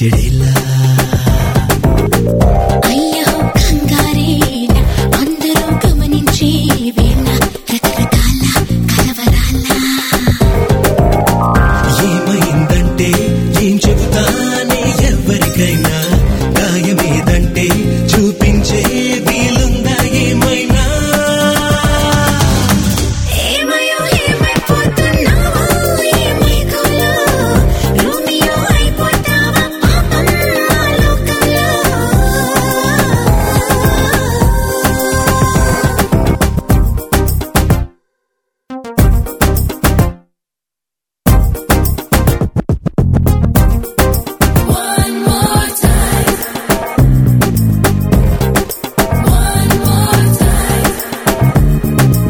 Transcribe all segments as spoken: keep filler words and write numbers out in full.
చెడేలా అయ్యో కంగారేన అందరూ గమనించే వేళ రకరకాల కలవరాల ఏమైందంటే ఏం చెబుతానే ఎవరికైనా గాయమేదంటే చూపించే వీలుందా ఏమైనా ఏమయో ఏమైపోతున్నావో ఏమైకోలో రోమియో అయిపోతావా పాపం ఆ లోకంలో One more time. One more time.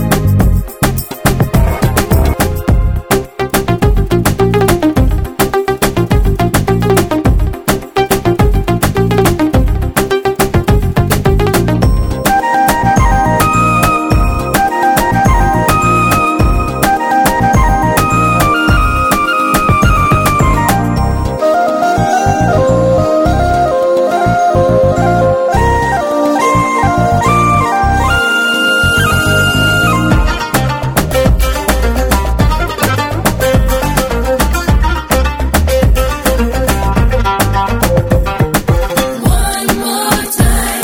One more time.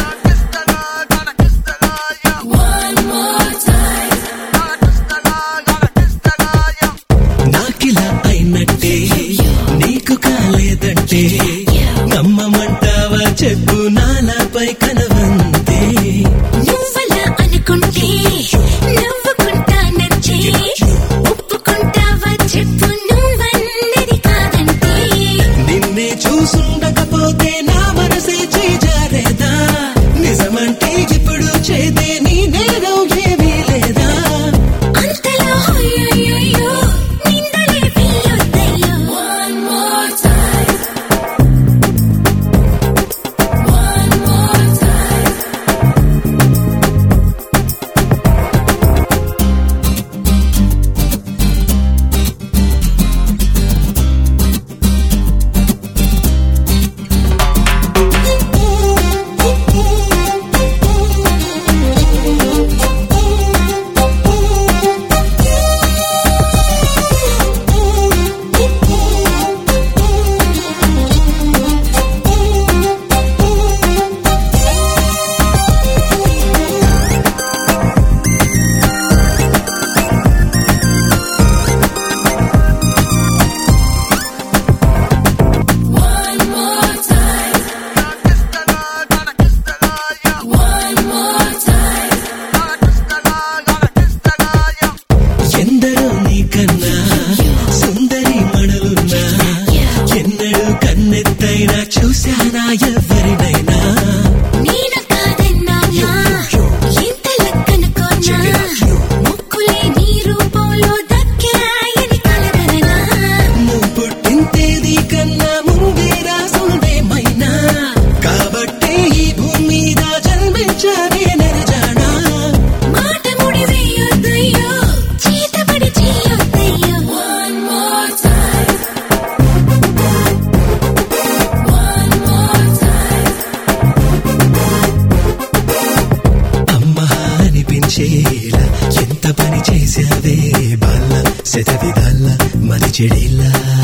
One more time. నాకిలా అయినట్టే నీకు కాలేదంటే నమ్మమంటావా చెప్పు నాలాపై కనవంతే నువ్వలా అనుకుంటే నవ్వుకుంటానంటే ఒప్పుకుంటావా చెప్పు నువ్వన్నది కాదంటే నిన్నే చూసుండకపోతే నా మనసే చేజారేదా నిజమంటే ఇప్పుడు చేదే నీ నేరం ఏమీ లేదా అంతలో అయ్యయ్యో నిందలే పిల్లొద్దయ్యో One more time. One more time. One more time. One more time. ఎందరో నీకన్నా సుందరి మణులున్నా ఎన్నడూ కన్నెత్తైనా చూశానా ఎవరినైనా నేను కాదన్నానా ఎంత లక్కనుకోనా ముక్కులే నీ రూపంలో దక్కాయని కలగలనా నువ్వు పుట్టింతేది కన్నా ముందే రాసుందేమైనా కాబట్టే ఈ భూమి మీద జన్మించానే నిరజానా మాట ముడి వేయొద్దయ్యో చేతబడి చేయొద్దయ్యో One more time. One more time. అమ్మా అనిపించేలా ఎంత పని చేసావే బాల్ల శతవిధాల మరి చెడేలా